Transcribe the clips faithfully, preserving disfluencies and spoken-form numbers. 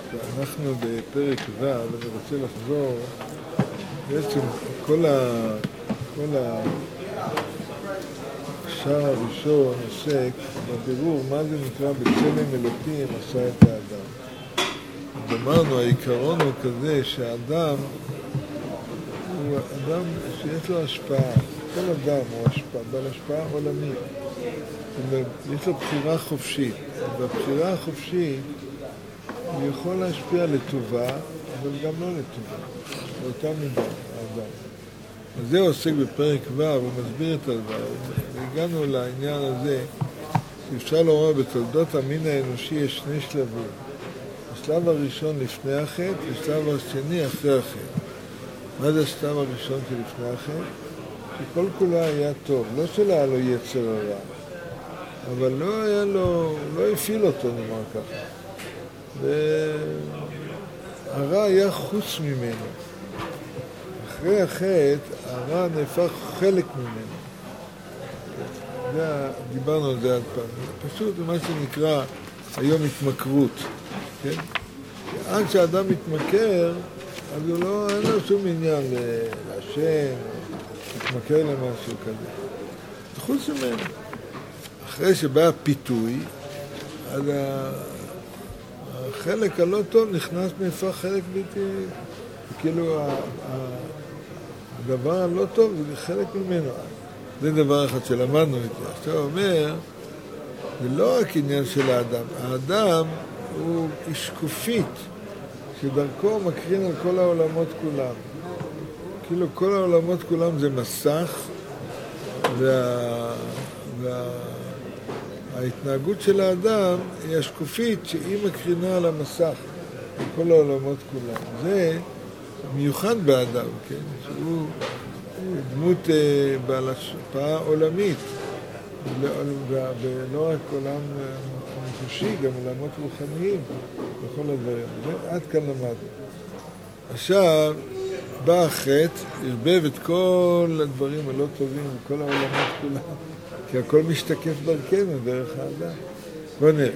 אנחנו בפרק ו', ואני רוצה לחזור, בעצם כל ה... כל השער הראשון עוסק בבירור מה זה נקרא בצלם אלוקים עשה את האדם. אמרנו, העיקרון הוא כזה שהאדם הוא אדם שיש לו השפעה, כל אדם הוא השפעה, בעל השפעה עולמית. זאת אומרת, יש לו בחירה חופשית, והבחירה החופשית הוא יכול להשפיע לטובה, אבל גם לא לטובה, באותה מידה, האדם. אז זה עוסק בפרק ו', הוא מסביר את הדבר, והגענו לעניין הזה, שאפשר לומר בתולדות המין האנושי יש שני שלבים. השלב הראשון לפני החטא, והשלב השני אחרי החטא. מה זה השלב הראשון שלפני החטא? שכל כולה היה טוב, לא שלא היה לו יצר הרע, אבל לא היה לו, לא הפעיל אותו, נאמר ככה. והרע היה חוץ ממנו. אחרי החטא, הרע נהפך חלק ממנו. זה, דיברנו על זה עד פעם. פשוט מה שנקרא היום התמכרות. כן? עד שהאדם מתמכר, אז הוא לא, אין לו שום עניין לעשן, להתמכר למשהו כזה. חוץ ממנו. אחרי שבא הפיתוי, אז החלק הלא טוב נכנס נהפך חלק בלתי... כאילו הדבר הלא טוב זה חלק ממנו. זה דבר אחד שלמדנו את זה. עכשיו אומר, זה לא רק עניין של האדם. האדם הוא שקופית שדרכו מקרין על כל העולמות כולם. כאילו כל העולמות כולם זה מסך, וה... וה... ההתנהגות של האדם היא השקופית שהיא מקרינה על המסך, כל העולמות כולם. זה מיוחד באדם, כן? שהוא דמות בעל השפעה עולמית, ולא רק עולם מוחשי, גם עולמות רוחניים, וכל הדברים. עד כאן למדנו. עכשיו, בא החטא, הרבב את כל הדברים הלא טובים, וכל העולמות כולם, כי הכל משתקף דרכנו, דרך האדם. בוא נראה.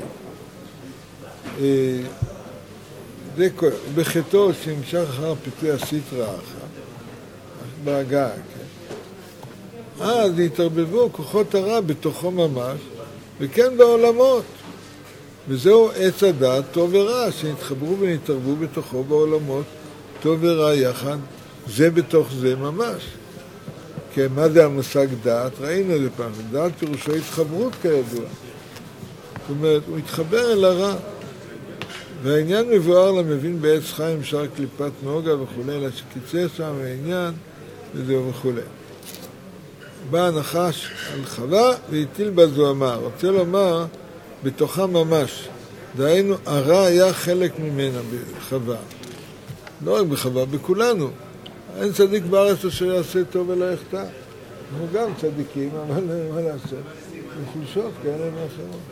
זה בחטאו שנמשך אחר פיתוי הסטרא אחר, בהגעה, כן? אז התערבבו כוחות הרע בתוכו ממש, וכן בעולמות. וזהו עץ הדעת, טוב ורע, שנתחברו ונתערבו בתוכו בעולמות, טוב ורע יחד, זה בתוך זה ממש. כן, מה זה המושג דעת? ראינו את זה פעם. דעת פירושו התחברות כידוע. זאת אומרת, הוא התחבר אל הרע. והעניין מבואר למבין בעץ חיים, שר קליפת נוגה וכו', אלא שקיצר שם העניין, וזהו וכו'. בא הנחש על חווה והטיל בה זוהמה. רוצה לומר, בתוכה ממש. דהיינו, הרע היה חלק ממנה בחווה. לא רק בחווה, בכולנו. אין צדיק בארץ אשר יעשה טוב אלא יחטא. אנחנו גם צדיקים, אבל מה לעשות? מחולשות כאלה מאחרות.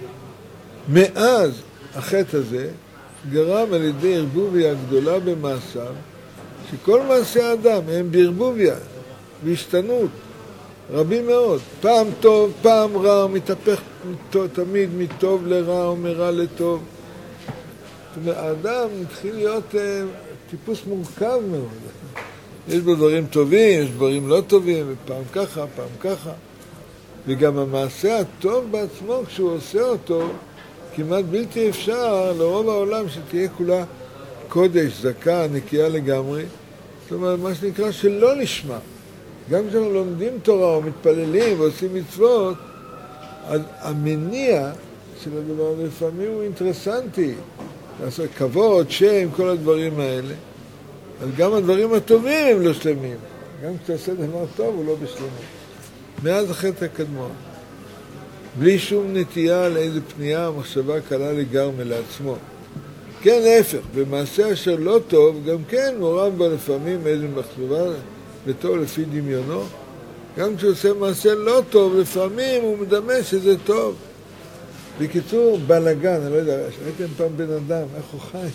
מאז החטא הזה גרם על ידי ערבוביה הגדולה במעשיו, שכל מעשי האדם הם בערבוביה, בהשתנות, רבים מאוד. פעם טוב, פעם רע, הוא מתהפך תמיד מטוב לרע או מרע לטוב. זאת אומרת, האדם התחיל להיות uh, טיפוס מורכב מאוד. יש בו דברים טובים, יש דברים לא טובים, ופעם ככה, פעם ככה. וגם המעשה הטוב בעצמו, כשהוא עושה אותו, כמעט בלתי אפשר לרוב העולם שתהיה כולה קודש, זכה, נקייה לגמרי. זאת אומרת, מה שנקרא שלא נשמע. גם כשאנחנו לומדים תורה או מתפללים ועושים מצוות, אז המניע של הדבר לפעמים הוא אינטרסנטי. לעשות כבוד, שם, כל הדברים האלה. אז גם הדברים הטובים הם לא שלמים. גם כשתעשה דבר טוב הוא לא בשלמות. מאז החטא הקדמון. בלי שום נטייה על איזה פנייה או מחשבה קלה לגמרי לעצמו. כן, להפך, במעשה אשר לא טוב, גם כן מעורב בה לפעמים איזה מחשבה לטוב לפי דמיונו. גם כשהוא עושה מעשה לא טוב, לפעמים הוא מדמה שזה טוב. בקיצור, בלגן, אני לא יודע, ראיתם פעם בן אדם, איך הוא חי?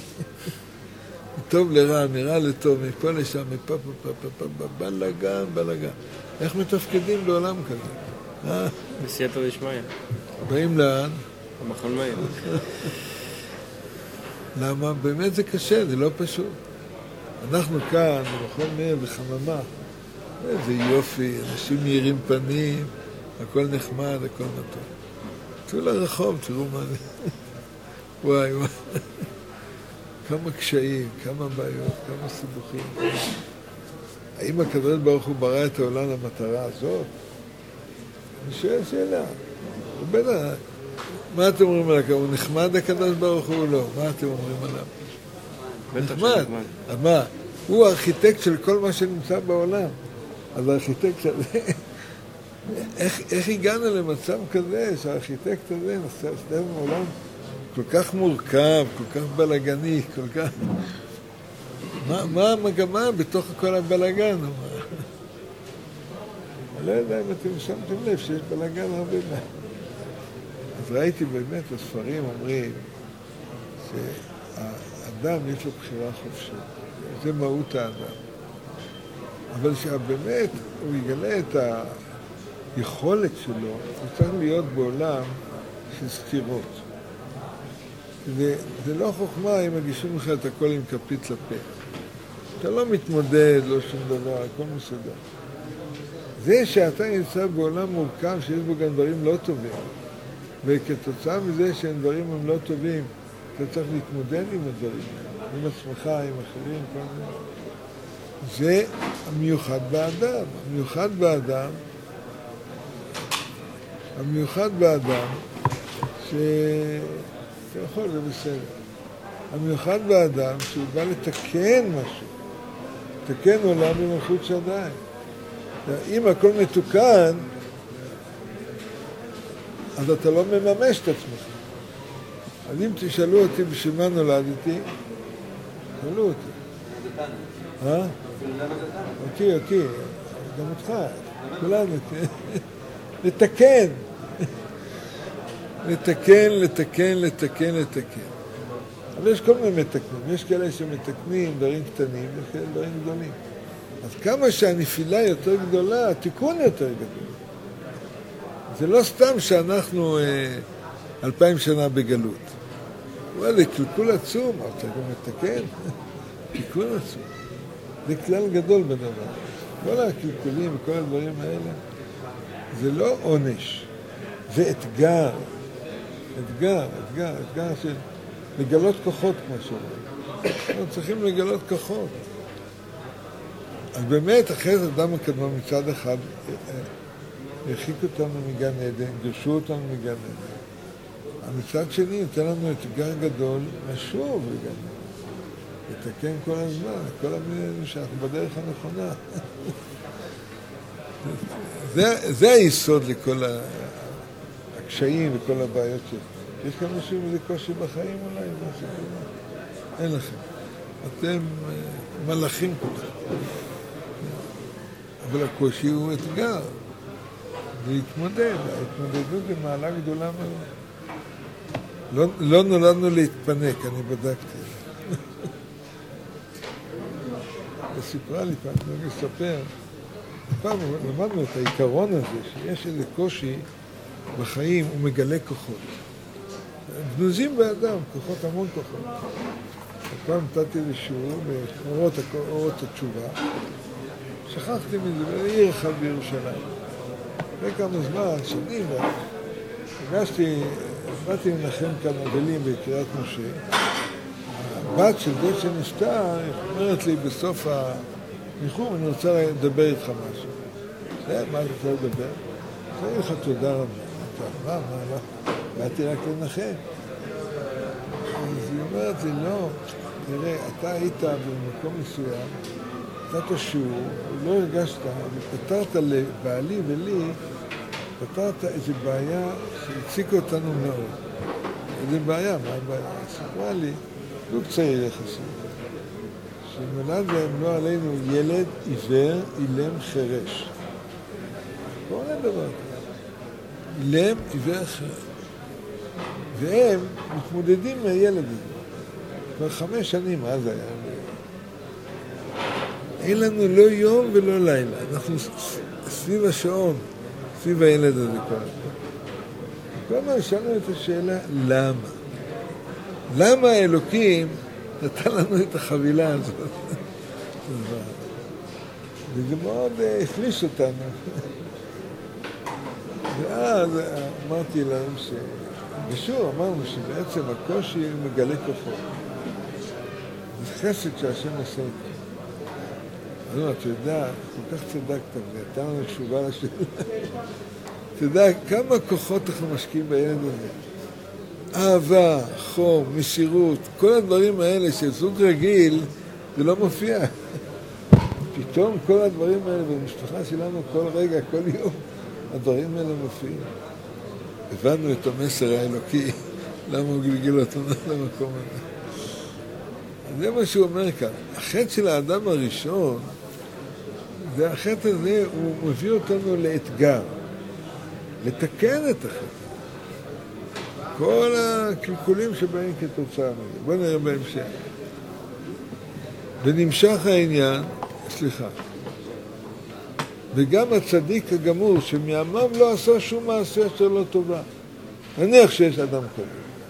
טוב לרע, מרע לטוב, מפה לשם, מפה, פה, פה, פה, פה, בלגן, בלגן. איך מתפקדים בעולם כזה? בסייעתא דשמיא. באים לאן? המכון מאיר. למה? באמת זה קשה, זה לא פשוט. אנחנו כאן, במכון מאיר וחממה, איזה יופי, אנשים מאירים פנים, הכל נחמד, הכל נטוב. תראו לרחוב, תראו מה זה. וואי וואי. כמה קשיים, כמה בעיות, כמה סיבוכים. האם הקדוש ברוך הוא ברא את העולם למטרה הזאת? אני שואל שאלה. הוא בטח, מה אתם אומרים עליו? הוא נחמד הקדוש ברוך הוא או לא? מה אתם אומרים עליו? נחמד. אז מה? הוא הארכיטקט של כל מה שנמצא בעולם. אז הארכיטקט הזה, איך, איך הגענו למצב כזה שהארכיטקט הזה נעשה סתם בעולם כל כך מורכב, כל כך בלגני, כל כך... מה, מה המגמה בתוך כל הבלגן? אני לא יודע אם אתם שמתם לב שיש בלגן הרבה מה. אז ראיתי באמת, הספרים אומרים שהאדם יש לו בחירה חופשית. זה מהות האדם. אבל שבאמת הוא יגלה את היכולת שלו, הוא צריך להיות בעולם של סתירות. זה, זה לא חוכמה אם מגישים לך את הכל עם כפית לפה. אתה לא מתמודד, לא שום דבר, הכל מסודר. זה שאתה נמצא בעולם מורכב שיש בו גם דברים לא טובים, וכתוצאה מזה שהם דברים הם לא טובים, אתה צריך להתמודד עם הדברים, עם עצמך, עם אחרים, כל מיני. זה המיוחד באדם. המיוחד באדם, המיוחד באדם, ש... אתה יכול, זה בסדר. המיוחד באדם שהוא בא לתקן משהו, לתקן עולם במלכות שדיים. אם הכל מתוקן, אז אתה לא מממש את עצמך. אז אם תשאלו אותי בשביל מה נולדתי, תשאלו אותי. אה? אותי, אותי, גם אותך, כולנו. לתקן. לתקן, לתקן, לתקן, לתקן. אבל יש כל מיני מתקנים. יש כאלה שמתקנים דברים קטנים, יש כאלה דברים גדולים. אז כמה שהנפילה יותר גדולה, התיקון יותר גדול. זה לא סתם שאנחנו אה, אלפיים שנה בגלות. וואלה, קלקול עצום, אבל אתה גם מתקן. תיקון עצום. זה כלל גדול בדבר. כל הקלקולים וכל הדברים האלה, זה לא עונש. זה אתגר. אתגר, אתגר, אתגר של לגלות כוחות כמו שאומרים. אנחנו צריכים לגלות כוחות. אז באמת, אחרי זה אדם הקדמה מצד אחד, הרחיק אותנו מגן עדן, גירשו אותנו מגן עדן. מצד שני, נותן לנו אתגר גדול, משוב לגן עדן. לתקן כל הזמן, כל המילים שאנחנו בדרך הנכונה. זה, זה היסוד לכל הקשיים וכל הבעיות שלנו. יש כאן משהו עם איזה קושי בחיים אולי? אין לכם. אתם מלאכים כולכם. אבל הקושי הוא אתגר. להתמודד. ההתמודדות היא מעלה גדולה מאוד. לא, לא נולדנו להתפנק, אני בדקתי. וסיפרה לי פעם, אני אספר. פעם למדנו את העיקרון הזה, שיש איזה קושי בחיים, הוא מגלה כוחות. גנוזים באדם, כוחות, המון כוחות. פעם נתתי לשיעור באורות התשובה, שכחתי מזה, בעיר אחד בירושלים. וכמה זמן, שנים, פגשתי, באתי לנחם כאן אבלים בקריית משה. הבת של דוד שנפטר, היא אומרת לי בסוף הניחום, אני רוצה לדבר איתך משהו. זה, מה אתה רוצה לדבר? אני אגיד לך תודה רבה. מה, מה, מה? באתי רק לנחם. אז היא אומרת לי, לא, תראה, אתה היית במקום מסוים, נתת שיעור, לא הרגשת, ופתרת לבעלי ולי, פתרת איזו בעיה שהציקה אותנו מאוד. איזו בעיה, מה הבעיה? סיפרה לי, זוג צעיר יחסית, שנולד להם לא עלינו ילד עיוור, אילם חירש. כל הדבר כזה. אילם עיוור חירש. והם מתמודדים מהילד הזה. כבר חמש שנים, אז היה. אין לנו לא יום ולא לילה. אנחנו סביב השעון, סביב הילד הזה כל הזמן. כל הזמן שאלנו את השאלה, למה? למה האלוקים נתן לנו את החבילה הזאת? וזה מאוד הפליש אותנו. ואז אמרתי להם ש... ושוב אמרנו שבעצם הקושי מגלה כוחות. זה חסד שהשם עושה איתו. אז אתה יודע, כל כך צדקת, ואתה לנו תשובה לשאלה. אתה יודע כמה כוחות אנחנו משקיעים בילד הזה. אהבה, חום, מסירות, כל הדברים האלה שזוג רגיל, זה לא מופיע. פתאום כל הדברים האלה במשפחה שלנו כל רגע, כל יום, הדברים האלה מופיעים. הבנו את המסר האלוקי, למה הוא גלגל אותנו למקום הזה. זה מה שהוא אומר כאן. החטא של האדם הראשון, זה החטא הזה, הוא מביא אותנו לאתגר, לתקן את החטא. כל הקלקולים שבאים כתוצאה מזה. בואו נראה בהמשך. ונמשך העניין, סליחה, וגם הצדיק הגמור שמימיו לא עשה שום מעשה אשר לא טובה. נניח שיש אדם כזה.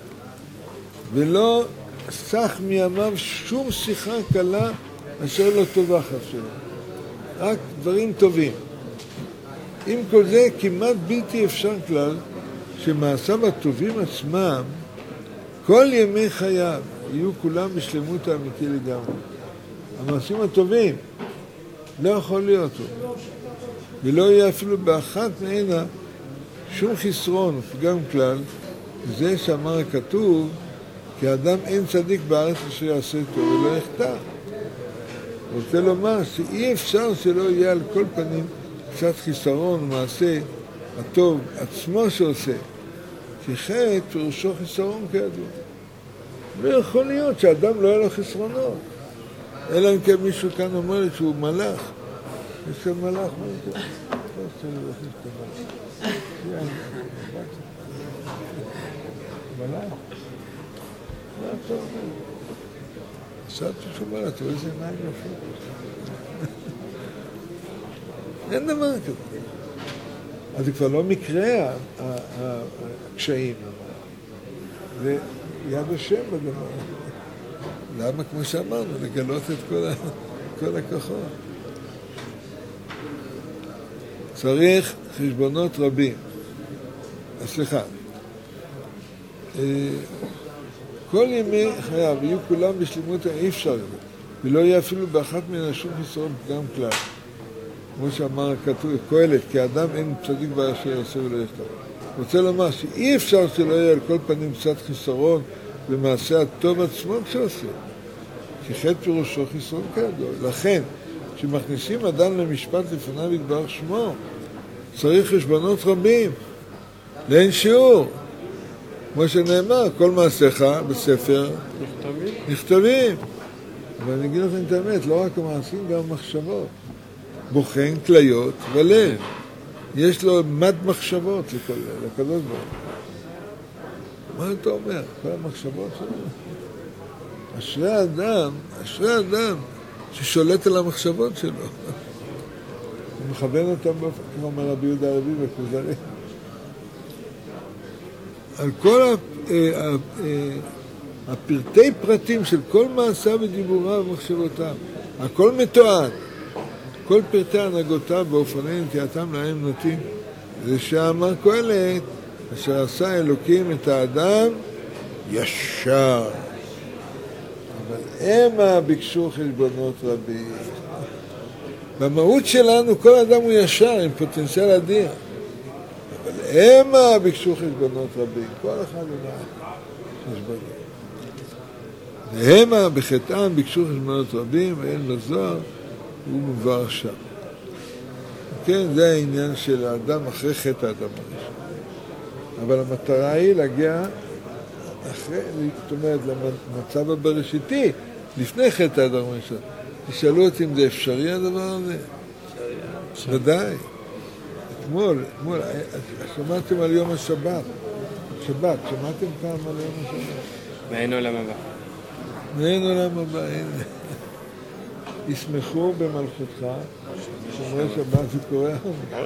ולא סך מימיו שום שיחה קלה אשר לא טובה חסר. רק דברים טובים. עם כל זה כמעט בלתי אפשר כלל שמעשיו הטובים עצמם כל ימי חייו יהיו כולם בשלמות האמיתי לגמרי. המעשים הטובים לא יכול להיות עוד. ולא יהיה אפילו באחת מהנה שום חסרון, פגם כלל, זה שאמר הכתוב, כי האדם אין צדיק בארץ אשר יעשה טוב ולא יחטא. רוצה לומר שאי אפשר שלא יהיה על כל פנים קצת חיסרון מעשה הטוב עצמו שעושה. כי חטא פירושו חיסרון כידוע. לא יכול להיות שאדם לא יהיה לו חסרונות. אלא אם כן מישהו כאן אומר לי שהוא מלאך. יש כאן מלאך, מה זה? לא רוצה להכניס את המלאך. מלאך? מה אתה אומר? חשבתי שהוא מלאך, אתה רואה איזה עיניים יפות. אין דבר כזה. אז זה כבר לא מקרה הקשיים. זה יד השם בדבר. למה, כמו שאמרנו, לגלות את כל, ה... כל הכוחות. צריך חשבונות רבים. סליחה. כל ימי חייו יהיו כולם בשלמות, אי אפשר לזה. ולא יהיה אפילו באחת מן שום חסרון פגם כלל. כמו שאמר הכתוב, קהלת, כי אדם אין צדיק באשר יעשה ולא יחטא. רוצה לומר שאי אפשר שלא יהיה על כל פנים קצת חיסרון במעשה הטוב עצמו כשעושה. כי חטא פירושו חיסרון כידוע. לכן, כשמכניסים אדם למשפט לפניו יתברך שמו, צריך חשבונות רבים, לאין שיעור. כמו שנאמר, כל מעשיך בספר נכתבים. נכתבים. אבל אני אגיד לכם את האמת, לא רק המעשים, גם המחשבות. בוחן, כליות ולב. יש לו מד מחשבות לכל, לקדוש ברוך הוא. מה אתה אומר? כל המחשבות שלו? אשרי האדם, אשרי האדם ששולט על המחשבות שלו. הוא מכוון אותם באופן, כמו אומר רבי יהודה הלוי בכוזרי. על כל הפרטי פרטים של כל מעשיו ודיבוריו ומחשבותיו. הכל מתועד. כל פרטי הנהגותיו באופני נטייתם להם נוטים. זה שאמר קהלת, אשר עשה אלוקים את האדם ישר. אבל המה ביקשו חשבונות רבים. במהות שלנו כל אדם הוא ישר עם פוטנציאל אדיר. אבל המה ביקשו חשבונות רבים. כל אחד הוא חשבונות. והמה בחטאם ביקשו חשבונות רבים, ואין בזוהר הוא מובהר שם. כן, זה העניין של האדם אחרי חטא האדם הראשון. אבל המטרה היא להגיע אחרי, זאת אומרת, למצב הבראשיתי, לפני חטא האדם הראשון. תשאלו אותי אם זה אפשרי הדבר הזה? אפשרי. ודאי. אתמול, אתמול, שמעתם על יום השבת. שבת, שמעתם פעם על יום השבת? ואין עולם הבא. ואין עולם הבא, הנה. ישמחו במלכותך, שומרי שבת זה קורה הרבה.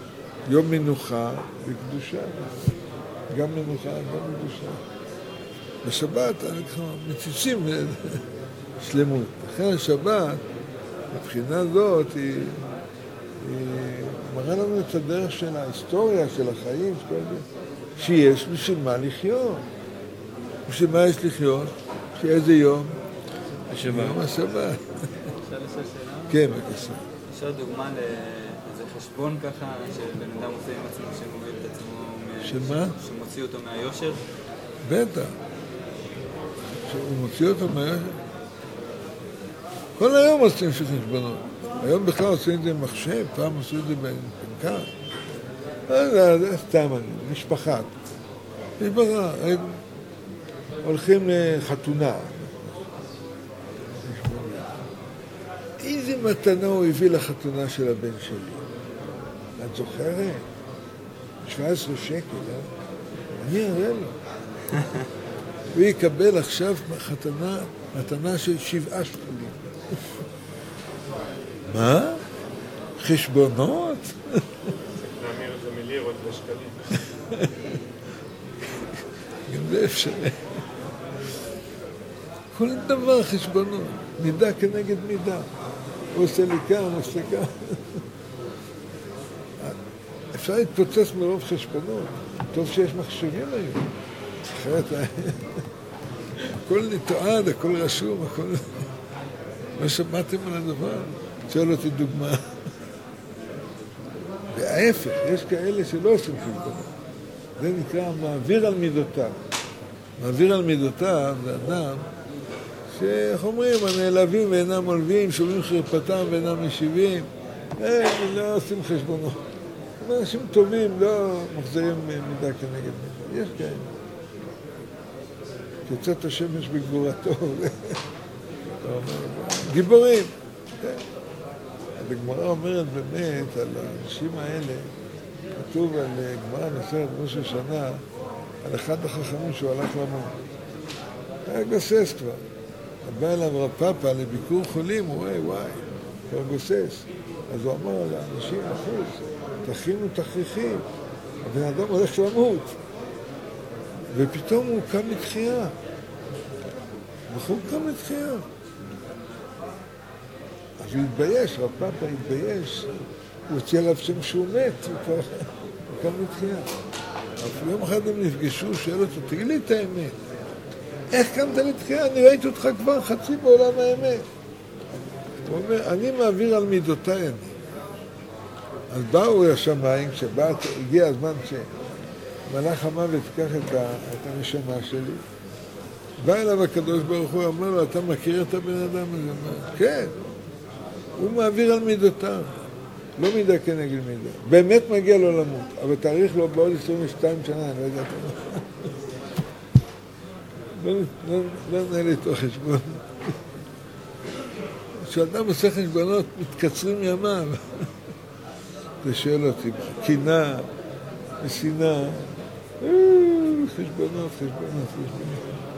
יום מנוחה וקדושה. גם מנוחה, גם קדושה. בשבת אנחנו מציצים שלמות. לכן השבת, מבחינה זאת, היא, היא מראה לנו את הדרך של ההיסטוריה, של החיים, של כל זה, שיש בשביל מה לחיות. בשביל מה יש לחיות? שאיזה יום? השבת. יום השבת. אפשר לשאול שאלה? כן, בבקשה. יש עוד דוגמה לאיזה חשבון ככה, שבן אדם עושה עם עצמו, שמוביל את עצמו, של מה? שמוציא אותו מהיושר? בטח. שהוא מוציא אותו מהיושר. כל היום עושים של חשבונות. היום בכלל עושים את זה במחשב, פעם עשו את זה בפנקס. זה סתם, משפחה. משפחה. הולכים לחתונה. איזה מתנה הוא הביא לחתונה של הבן שלי? את זוכרת? שבע עשרה שקל, אה? אני אראה לו. הוא יקבל עכשיו חתנה, מתנה של שבעה שקלים. מה? חשבונות? להמיר את זה מלירות לשקלים. גם זה אפשר. כל דבר חשבונות. מידה כנגד מידה. הוא עושה לי כאן, הוא עושה כאן. אפשר להתפוצץ מרוב חשבונות. טוב שיש מחשבים היום. אחרת, הכל נתועד, הכל רשום, הכל... לא שמעתם על הדבר? שואל אותי דוגמה. וההפך, יש כאלה שלא עושים חשבונות. זה נקרא מעביר על מידותיו. מעביר על מידותיו זה אדם שאיך אומרים, הנעלבים ואינם מולבים, שומעים חרפתם ואינם משיבים. הם לא עושים חשבונות. אנשים טובים לא מחזירים מידה כנגד מידה. יש כאלה. יוצאת השמש בגבורתו. גיבורים. הגמרא אומרת באמת על האנשים האלה, כתוב על גמרא מסכת ראש השנה, על אחד החכמים שהוא הלך למות. היה גוסס כבר. בא אליו רב פאפא לביקור חולים, הוא רואה, וואי, כבר גוסס. אז הוא אמר לאנשים בחוץ, תכינו תכריכים, הבן אדם הולך למות. ופתאום הוא קם לתחייה. בחור קם לתחייה. אז הוא התבייש, רב פאפא התבייש, הוא הוציא עליו שם שהוא מת, הוא כבר הוא קם לתחייה. אבל יום אחד הם נפגשו, שואל אותו, תגיד לי את האמת. איך קמת לתחייה? אני ראיתי אותך כבר חצי בעולם האמת. הוא אומר, אני מעביר על מידותיי אני. אז באו השמיים, כשהגיע הזמן שמלאך המוות ייקח את, ה, את הנשמה שלי, בא אליו הקדוש ברוך הוא, אמר לו, אתה מכיר את הבן אדם הזה? כן. הוא מעביר על מידותיו. לא מידה כנגד מידה. באמת מגיע לו למות, אבל תאריך לו בעוד עשרים ושתיים שנה, אני לא יודעת מה. לא נהל איתו חשבון. כשאדם עושה חשבונות, מתקצרים ימיו. זה שואל אותי, קינה, משנאה, חשבונות, חשבונות, חשבונות.